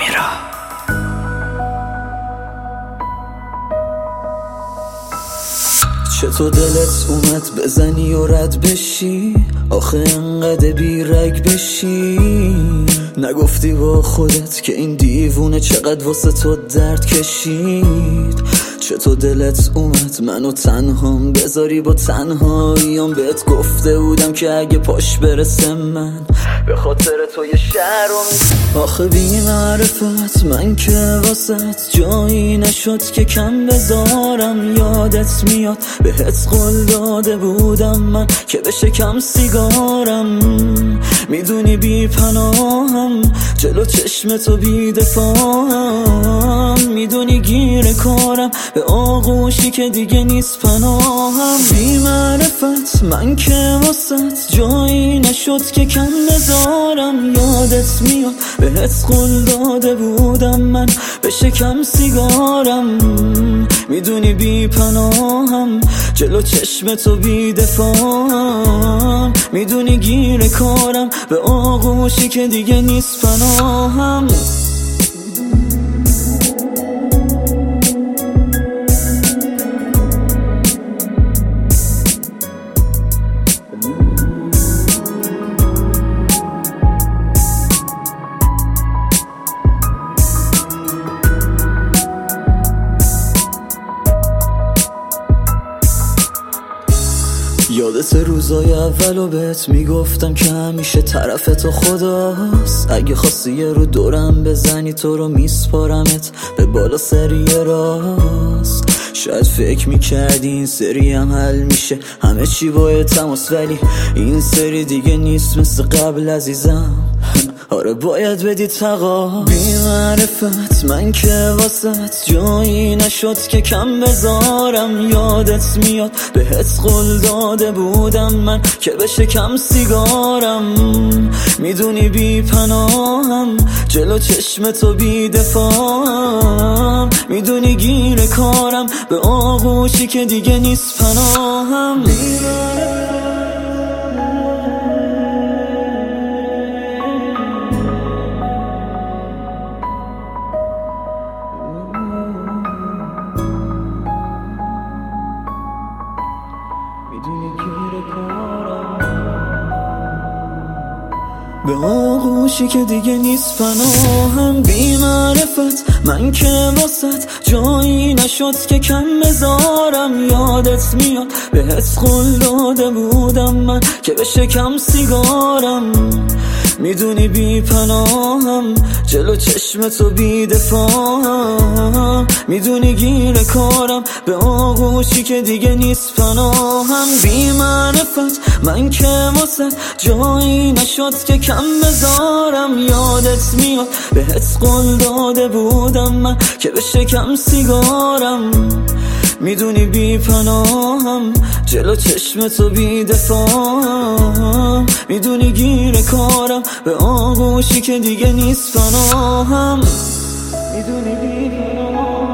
سمیرا. چطور دلت اومد بزنی و رد بشی؟ آخه انقدر بیرگ بشی؟ نگفتی با خودت که این دیوونه چقدر واسه تو درد کشید؟ چطور دلت اومد منو تنهام بذاری با تنهاییام؟ بهت گفته بودم که اگه پاش برسه من به خاطر تو یه شهر رو آخه بی معرفت من که واسط جایی نشد که کم بذارم. یادت میاد بهت قول داده بودم من که بشکم سیگارم. میدونی بی پناهم جلو چشم تو بی دفاعم. میدونی گیر کارم به آغوشی که دیگه نیست پناهم. بی معرفت من که واسط جایی نشد که کم بذارم. یادت میاد بهت قول داده بودم من بشکم سیگارم. میدونی بی پناهم جلو چشم تو بی دفاعم. میدونی گیر کارم به آغوشی که دیگه نیست پناهم. یادت روزای اولو بهت میگفتم که همیشه طرف تو خداست. اگه خواستی یه رو دورم بزنی تو رو میسپارمت به بالا سری راست. شاید فکر میکردی این سری هم حل میشه همه چی با تماس، ولی این سری دیگه نیست مثل قبل عزیزم. آره باید بدی تقا. بی معرفت من که واسط جایی نشد که کم بذارم. یادت میاد بهت قول داده بودم من که بشکم سیگارم. میدونی بی پناهم جلو چشم تو بی دفاعم. میدونی گیر کارم به آغوشی که دیگه نیست پناهم. به آغوشی که دیگه نیست پناهم. بی معرفت من که واسط جایی نشد که کم بذارم. یادت میاد بهت قول داده بودم من که بشکم سیگارم. میدونی بی پناهم جلو چشم تو بی دفاعم. میدونی گیر کارم به آغوشی که دیگه نیست پناهم. بی معرفت من که واسه جایی نشد که کم بذارم. یادت میاد بهت قول داده بودم من که بشکم سیگارم. میدونی بی پناهم جلو چشم تو بی دفاعم. میدونی گیر کارم به آغوشی که دیگه نیست پناهم. میدونی بی پناهم.